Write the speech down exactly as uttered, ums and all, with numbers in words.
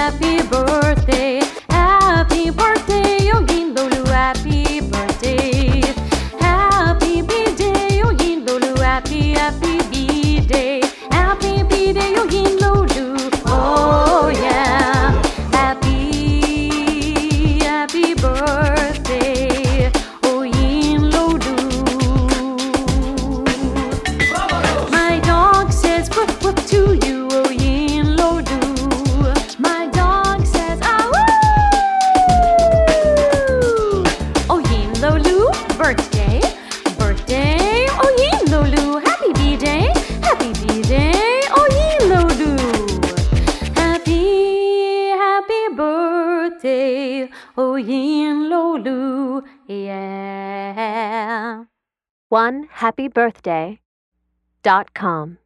happy birthday, happy birthday, oh yin lulu, happy birthday, happy b-day, oh yin lulu, happy happy b-day, happy b-day, oh yin lulu, oh yeah, happy happy birthday, oh yin lulu. My dog says woof woof to you, oh yin lulu. My dog says ah woo. Oh yin lulu, birthday, birthday, oh yin lulu, happy b-day, happy b-day, oh yin lulu. Happy happy birthday, oh yin lulu, yeah. one happy birthday dot com